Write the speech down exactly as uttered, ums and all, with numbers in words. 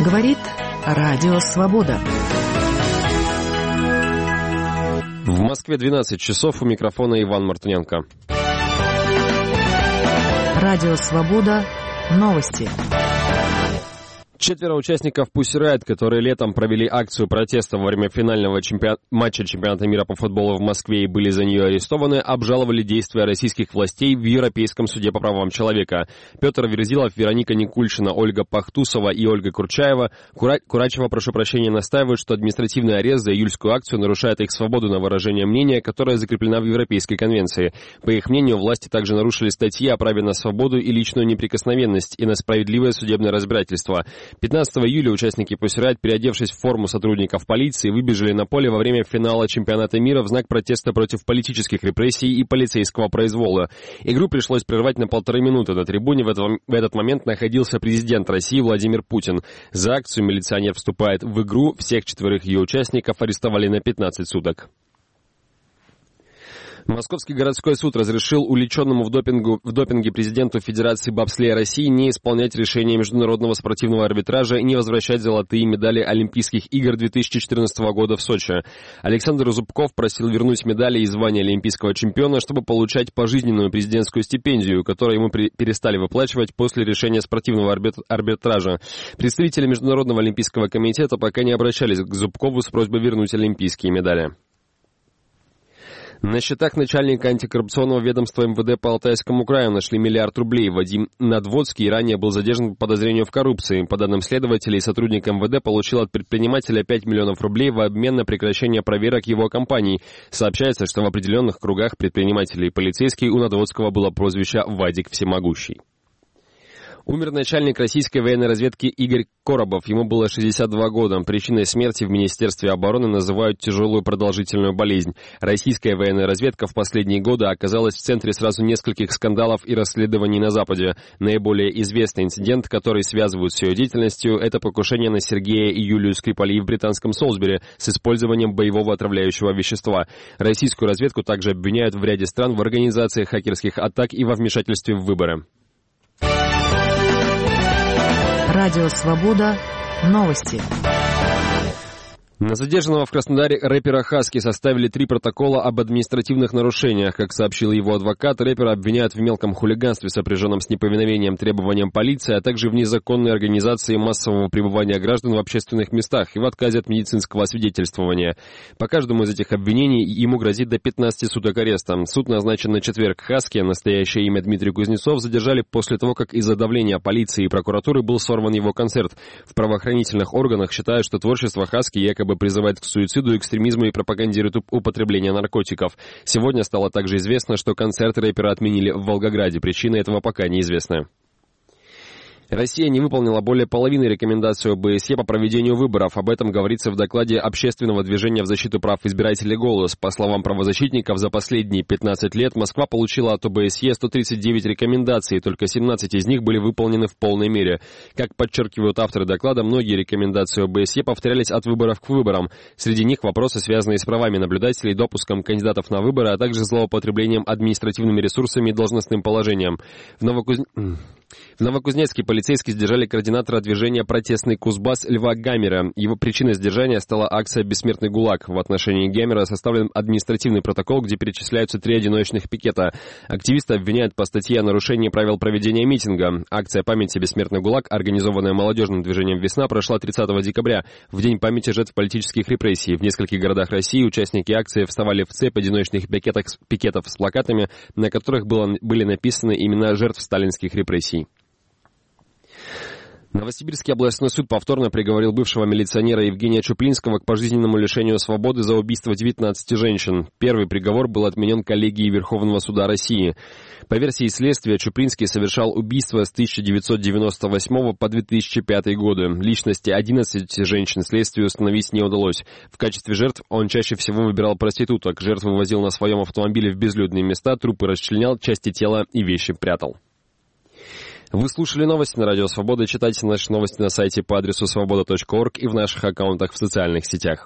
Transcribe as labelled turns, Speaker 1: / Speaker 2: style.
Speaker 1: Говорит Радио Свобода.
Speaker 2: В Москве двенадцать часов, у микрофона Иван Мартыненко.
Speaker 1: Радио Свобода. Новости.
Speaker 2: Четверо участников Pussy Riot, которые летом провели акцию протеста во время финального чемпион... матча чемпионата мира по футболу в Москве и были за нее арестованы, обжаловали действия российских властей в Европейском суде по правам человека. Петр Верзилов, Вероника Никульшина, Ольга Пахтусова и Ольга Курчаева, Кура... Курачева, прошу прощения, настаивают, что административный арест за июльскую акцию нарушает их свободу на выражение мнения, которая закреплена в Европейской конвенции. По их мнению, власти также нарушили статьи о праве на свободу и личную неприкосновенность и на справедливое судебное разбирательство. пятнадцатого июля участники Pussy Riot, переодевшись в форму сотрудников полиции, выбежали на поле во время финала чемпионата мира в знак протеста против политических репрессий и полицейского произвола. Игру пришлось прервать на полторы минуты. На трибуне в этот, в этот момент находился президент России Владимир Путин. За акцию милиционер вступает в игру. Всех четверых ее участников арестовали на пятнадцать суток. Московский городской суд разрешил уличенному в, допингу, в допинге президенту Федерации бобслея России не исполнять решение Международного спортивного арбитража и не возвращать золотые медали Олимпийских игр две тысячи четырнадцатого года в Сочи. Александр Зубков просил вернуть медали и звание олимпийского чемпиона, чтобы получать пожизненную президентскую стипендию, которую ему при, перестали выплачивать после решения спортивного арбит, арбитража. Представители Международного олимпийского комитета пока не обращались к Зубкову с просьбой вернуть олимпийские медали. На счетах начальника антикоррупционного ведомства эм вэ дэ по Алтайскому краю нашли миллиард рублей. Вадим Надводский ранее был задержан по подозрению в коррупции. По данным следователей, сотрудник эм вэ дэ получил от предпринимателя пять миллионов рублей в обмен на прекращение проверок его компаний. Сообщается, что в определенных кругах предпринимателей и полицейских у Надводского было прозвище «Вадик Всемогущий». Умер начальник российской военной разведки Игорь Коробов. Ему было шестьдесят два года. Причиной смерти в Министерстве обороны называют тяжелую продолжительную болезнь. Российская военная разведка в последние годы оказалась в центре сразу нескольких скандалов и расследований на Западе. Наиболее известный инцидент, который связывают с ее деятельностью, это покушение на Сергея и Юлию Скрипалей в британском Солсбери с использованием боевого отравляющего вещества. Российскую разведку также обвиняют в ряде стран в организации хакерских атак и во вмешательстве в выборы.
Speaker 1: Радио Свобода. Новости.
Speaker 2: На задержанного в Краснодаре рэпера Хаски составили три протокола об административных нарушениях. Как сообщил его адвокат, рэпера обвиняют в мелком хулиганстве, сопряженном с неповиновением требованиям полиции, а также в незаконной организации массового пребывания граждан в общественных местах и в отказе от медицинского освидетельствования. По каждому из этих обвинений ему грозит до пятнадцати суток ареста. Суд назначен на четверг. Хаски, настоящее имя Дмитрий Кузнецов, задержали после того, как из-за давления полиции и прокуратуры был сорван его концерт. В правоохранительных органах считают, что творчество Хаски якобы призывает к суициду, экстремизму и пропагандирует употребление наркотиков. Сегодня стало также известно, что концерт рэпера отменили в Волгограде. Причина этого пока неизвестна. Россия не выполнила более половины рекомендаций о бэ эс е по проведению выборов. Об этом говорится в докладе Общественного движения в защиту прав избирателей «Голос». По словам правозащитников, за последние пятнадцать лет Москва получила от о бэ эс е сто тридцать девять рекомендаций, только семнадцать из них были выполнены в полной мере. Как подчеркивают авторы доклада, многие рекомендации о бэ эс е повторялись от выборов к выборам. Среди них вопросы, связанные с правами наблюдателей, допуском кандидатов на выборы, а также злоупотреблением административными ресурсами и должностным положением. В Новокуз... В Новокузнецке полицейские сдержали координатора движения «Протестный Кузбасс» Льва Гамера. Его причиной сдержания стала акция «Бессмертный ГУЛАГ». В отношении Гамера составлен административный протокол, где перечисляются три одиночных пикета. Активисты обвиняют по статье о нарушении правил проведения митинга. Акция памяти «Бессмертный ГУЛАГ», организованная молодежным движением «Весна», прошла тридцатого декабря, в день памяти жертв политических репрессий. В нескольких городах России участники акции вставали в цепь одиночных пикетов, пикетов с плакатами, на которых было, были написаны имена жертв сталинских репрессий. Новосибирский областной суд повторно приговорил бывшего милиционера Евгения Чуплинского к пожизненному лишению свободы за убийство девятнадцати женщин. Первый приговор был отменен коллегией Верховного суда России. По версии следствия, Чуплинский совершал убийства с тысяча девятьсот девяносто восьмого по две тысячи пятый годы. Личности одиннадцати женщин следствию установить не удалось. В качестве жертв он чаще всего выбирал проституток. Жертв вывозил на своем автомобиле в безлюдные места, трупы расчленял, части тела и вещи прятал. Вы слушали новости на Радио Свобода. Читайте наши новости на сайте по адресу свобода точка орг и в наших аккаунтах в социальных сетях.